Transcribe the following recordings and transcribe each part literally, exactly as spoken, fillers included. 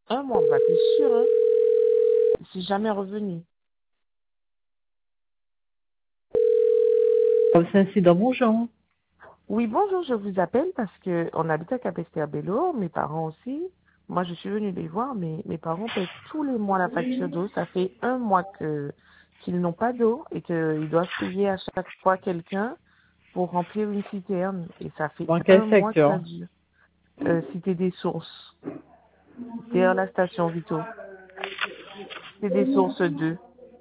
Un mois, bah, t'es sûr, hein? C'est jamais revenu. Incident, bonjour. Oui, bonjour, je vous appelle parce que on habite à Capesterre-Bello, mes parents aussi. Moi, je suis venue les voir, mais mes parents paient tous les mois la facture d'eau. Ça fait un mois que qu'ils n'ont pas d'eau et qu'ils doivent payer à chaque fois quelqu'un pour remplir une citerne. Et ça fait Dans quel un mois que ça secteur? dure. Euh, Cité des Sources, derrière la station Vito. C'est des Sources deux.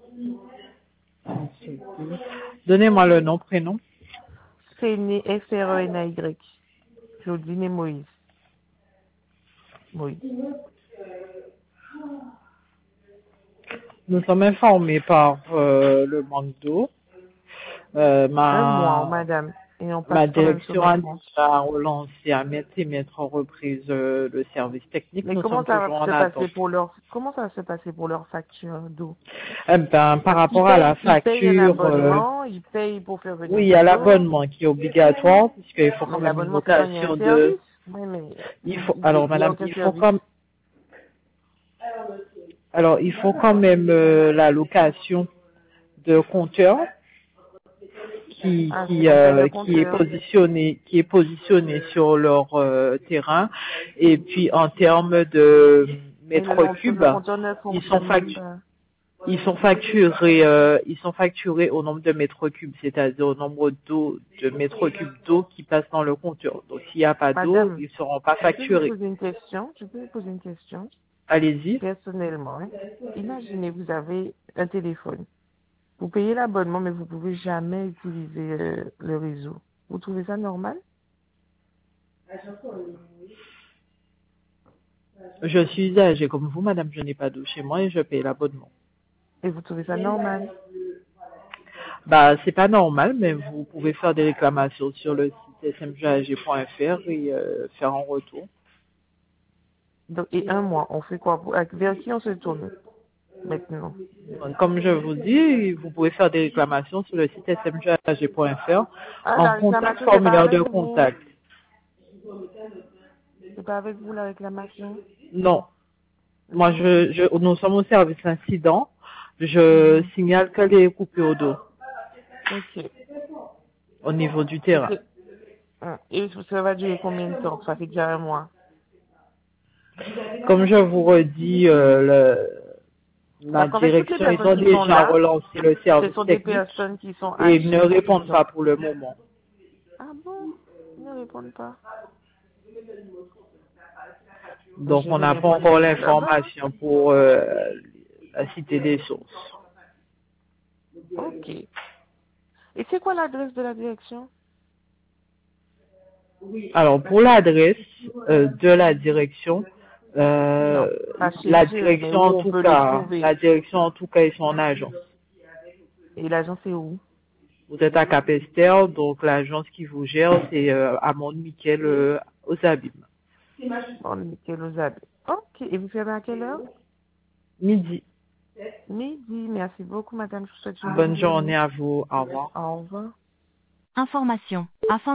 Donnez-moi le nom, prénom. C'est né F R E N A Y. Claudine et Moïse. Moïse. Nous sommes informés par euh, le manque d'eau. Euh, Un mois, ma, madame. Et on passe ma quand même sur direction votre a compte. déjà relancé à mettre et mettre en reprise euh, le service technique. Mais Nous comment sommes ça va toujours en se passer attente. pour leur comment ça va se passer pour leur facture d'eau? Eh ben, par Parce qu'ils rapport à la payent ils payent un facture, euh, abonnement, ils payent pour faire oui, venir il y a de l'eau, l'abonnement qui est obligatoire puisqu'il faut mais quand même une l'abonnement c'est quand il y a un location de. service. Oui, mais Il faut, il alors, n'y a madame, aucun il faut service. comme, alors il faut quand même euh, la location de compteur qui Ah, c'est qui qu'on paye euh, le qui est compteur. positionné qui est positionné sur leur euh, terrain, et puis en termes de Mais le, mètres long- cubes, le compteur ne ils sont fonctionne même factu- pas. ils sont facturés euh, ils sont facturés au nombre de mètres cubes, c'est-à-dire au nombre d'eau de mètres cubes d'eau qui passent dans le compteur. Donc s'il n'y a pas d'eau, Madame, ils seront pas je peux vous facturés. poser une question? Je peux vous poser une question? Allez-y. Personnellement, hein. Imaginez, vous avez un téléphone. Vous payez l'abonnement, mais vous pouvez jamais utiliser euh, le réseau. Vous trouvez ça normal? Je suis âgée comme vous, madame, je n'ai pas d'eau chez moi et je paye l'abonnement. Et vous trouvez ça normal? Bah, c'est pas normal, mais vous pouvez faire des réclamations sur le site s m g a g point f r et euh, faire un retour. Donc, et un mois, on fait quoi? pour- avec- Vers qui on se tourne maintenant? Donc, comme je vous dis, vous pouvez faire des réclamations sur le site s m g a g point f r Ah, en la contact, réclamation, c'est pas formulaire avec de vous. contact. C'est pas avec vous la réclamation. Non, moi, Ok. je, je, nous sommes au service incident. Je Mhm. signale que les coupures d'eau Ok. au niveau du Et, terrain. c'est- ah, et ça va durer combien de temps? Ça fait déjà un mois. Comme je vous redis, euh, le, ma Parce qu'en fait, toutes les direction, ils personnes ont qui sont déjà là, relancé le ce service sont des technique personnes qui sont et ils ne âgées. répondent Donc, pas pour le moment. ah bon? Ils ne répondent pas. Donc, Donc, je on vais n'a les pas voir encore d'ici là-bas. l'information pour euh, la cité des sources. Ok. Et c'est quoi l'adresse de la direction? Alors, pour l'adresse euh, de la direction, Non, euh, pas la chez eux, mais direction où en on tout peut les cas, trouver. la direction en tout cas, ils sont en agence. Et l'agence est où? Vous êtes à Capesterre, donc l'agence qui vous gère, c'est euh, à Mont-Michel euh, aux Abîmes. Bon, nickel aux habits. Ok. Et vous fermez à quelle heure? Midi. Midi. Merci beaucoup, madame. Je vous souhaite une bonne Bonne journée journée. à vous. Au revoir. Au revoir. Information. Afin